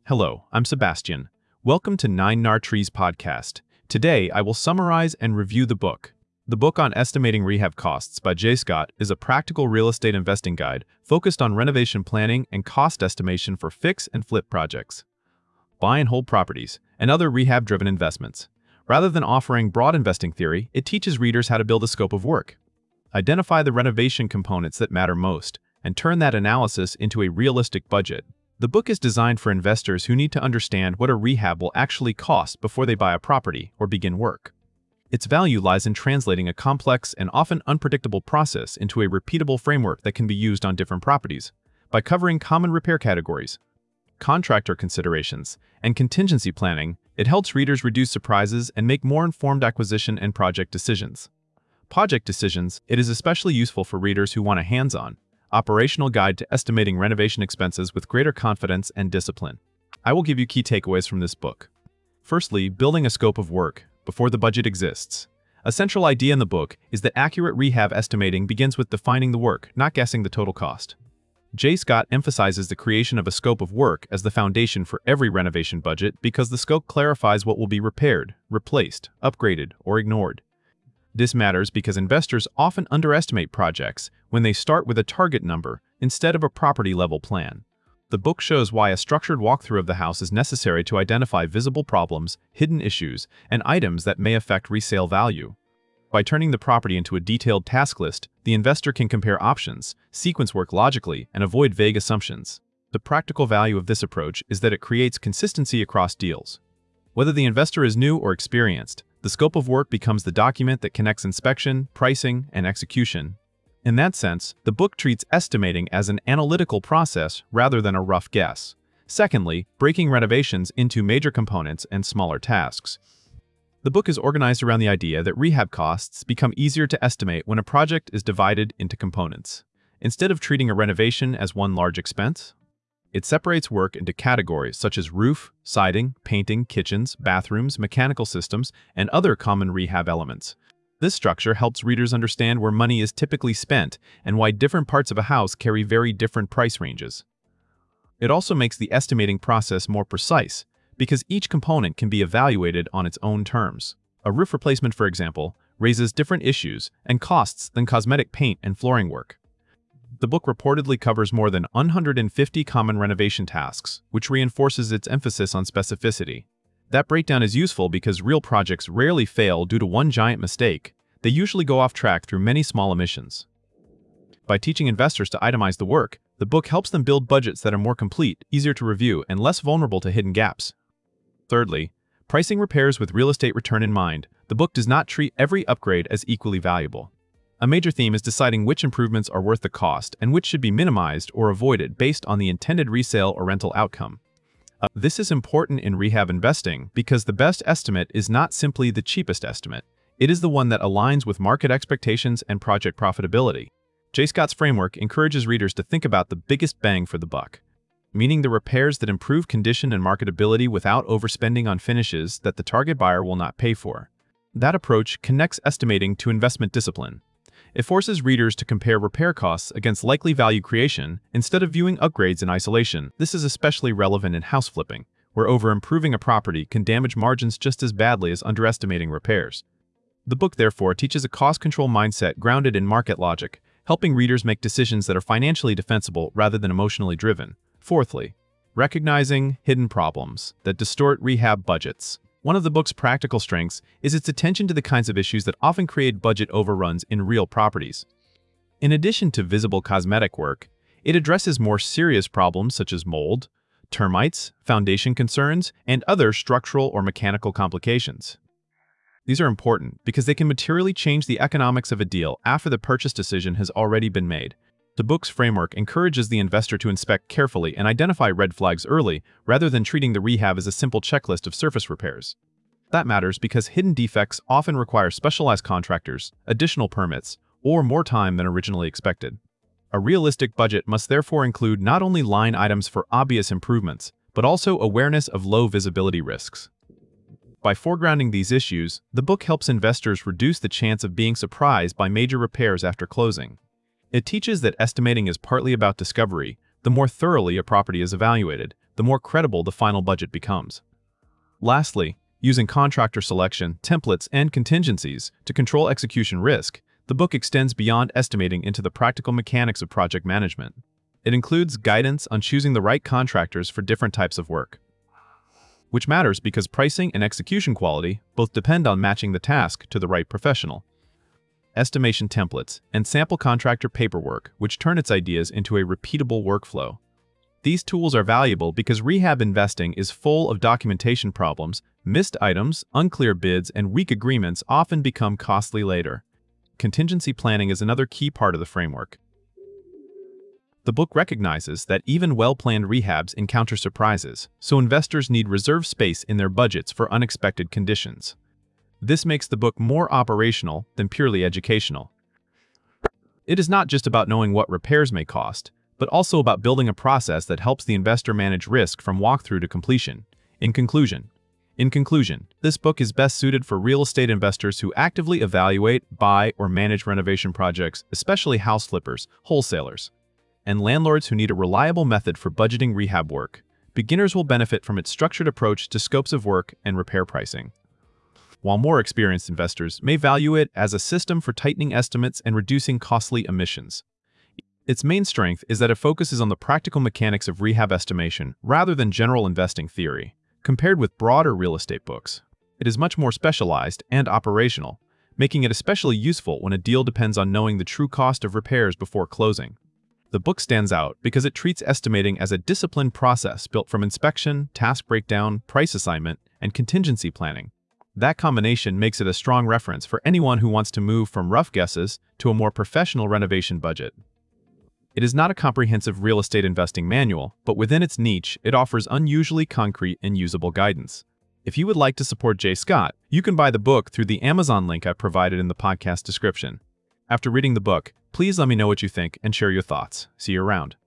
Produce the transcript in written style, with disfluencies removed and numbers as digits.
Hello, I'm Sebastian. Welcome to 9 Trees podcast. Today, I will summarize and review the book. The book on estimating rehab costs by Jay Scott is a practical real estate investing guide focused on renovation planning and cost estimation for fix and flip projects, buy and hold properties, and other rehab-driven investments. Rather than offering broad investing theory, it teaches readers how to build a scope of work, identify the renovation components that matter most, and turn that analysis into a realistic budget. The book is designed for investors who need to understand what a rehab will actually cost before they buy a property or begin work. Its value lies in translating a complex and often unpredictable process into a repeatable framework that can be used on different properties. By covering common repair categories, contractor considerations, and contingency planning, it helps readers reduce surprises and make more informed acquisition and project decisions. It is especially useful for readers who want a hands-on, operational guide to estimating renovation expenses with greater confidence and discipline. I will give you key takeaways from this book. Firstly, building a scope of work before the budget exists. A central idea in the book is that accurate rehab estimating begins with defining the work, not guessing the total cost. Jay Scott emphasizes the creation of a scope of work as the foundation for every renovation budget because the scope clarifies what will be repaired, replaced, upgraded, or ignored. This matters because investors often underestimate projects when they start with a target number instead of a property-level plan. The book shows why a structured walkthrough of the house is necessary to identify visible problems, hidden issues, and items that may affect resale value. By turning the property into a detailed task list, the investor can compare options, sequence work logically, and avoid vague assumptions. The practical value of this approach is that it creates consistency across deals. Whether the investor is new or experienced, the scope of work becomes the document that connects inspection, pricing, and execution. In that sense, the book treats estimating as an analytical process rather than a rough guess. Secondly, breaking renovations into major components and smaller tasks. The book is organized around the idea that rehab costs become easier to estimate when a project is divided into components. Instead of treating a renovation as one large expense, it separates work into categories such as roof, siding, painting, kitchens, bathrooms, mechanical systems, and other common rehab elements. This structure helps readers understand where money is typically spent and why different parts of a house carry very different price ranges. It also makes the estimating process more precise, because each component can be evaluated on its own terms. A roof replacement, for example, raises different issues and costs than cosmetic paint and flooring work. The book reportedly covers more than 150 common renovation tasks, which reinforces its emphasis on specificity. That breakdown is useful because real projects rarely fail due to one giant mistake. They usually go off track through many small omissions. By teaching investors to itemize the work, the book helps them build budgets that are more complete, easier to review, and less vulnerable to hidden gaps. Thirdly, pricing repairs with real estate return in mind. The book does not treat every upgrade as equally valuable. A major theme is deciding which improvements are worth the cost and which should be minimized or avoided based on the intended resale or rental outcome. This is important in rehab investing because the best estimate is not simply the cheapest estimate. It is the one that aligns with market expectations and project profitability. Jay Scott's framework encourages readers to think about the biggest bang for the buck, meaning the repairs that improve condition and marketability without overspending on finishes that the target buyer will not pay for. That approach connects estimating to investment discipline. It forces readers to compare repair costs against likely value creation instead of viewing upgrades in isolation. This is especially relevant in house flipping, where over-improving a property can damage margins just as badly as underestimating repairs. The book, therefore, teaches a cost control mindset grounded in market logic, helping readers make decisions that are financially defensible rather than emotionally driven. Fourthly, recognizing hidden problems that distort rehab budgets. One of the book's practical strengths is its attention to the kinds of issues that often create budget overruns in real properties. In addition to visible cosmetic work, it addresses more serious problems such as mold, termites, foundation concerns, and other structural or mechanical complications. These are important because they can materially change the economics of a deal after the purchase decision has already been made. The book's framework encourages the investor to inspect carefully and identify red flags early, rather than treating the rehab as a simple checklist of surface repairs. That matters because hidden defects often require specialized contractors, additional permits, or more time than originally expected. A realistic budget must therefore include not only line items for obvious improvements, but also awareness of low visibility risks. By foregrounding these issues, the book helps investors reduce the chance of being surprised by major repairs after closing. It teaches that estimating is partly about discovery. The more thoroughly a property is evaluated, the more credible the final budget becomes. Lastly, using contractor selection, templates, and contingencies to control execution risk, the book extends beyond estimating into the practical mechanics of project management. It includes guidance on choosing the right contractors for different types of work, which matters because pricing and execution quality both depend on matching the task to the right professional. Estimation templates and sample contractor paperwork, which turn its ideas into a repeatable workflow. These tools are valuable because rehab investing is full of documentation problems, missed items, unclear bids, and weak agreements often become costly later. Contingency planning is another key part of the framework. The book recognizes that even well-planned rehabs encounter surprises, so investors need reserve space in their budgets for unexpected conditions. This makes the book more operational than purely educational. It is not just about knowing what repairs may cost, but also about building a process that helps the investor manage risk from walkthrough to completion. In conclusion, this book is best suited for real estate investors who actively evaluate, buy, or manage renovation projects, especially house flippers, wholesalers, and landlords who need a reliable method for budgeting rehab work. Beginners will benefit from its structured approach to scopes of work and repair pricing, while more experienced investors may value it as a system for tightening estimates and reducing costly emissions. Its main strength is that it focuses on the practical mechanics of rehab estimation rather than general investing theory. Compared with broader real estate books, it is much more specialized and operational, making it especially useful when a deal depends on knowing the true cost of repairs before closing. The book stands out because it treats estimating as a disciplined process built from inspection, task breakdown, price assignment, and contingency planning. That combination makes it a strong reference for anyone who wants to move from rough guesses to a more professional renovation budget. It is not a comprehensive real estate investing manual, but within its niche, it offers unusually concrete and usable guidance. If you would like to support J. Scott, you can buy the book through the Amazon link I provided in the podcast description. After reading the book, please let me know what you think and share your thoughts. See you around.